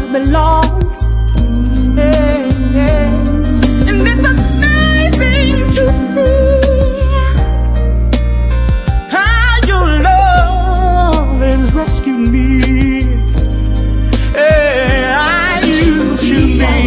belong. Hey, hey. And it's amazing to see how your love has rescued me. Hey, I used to be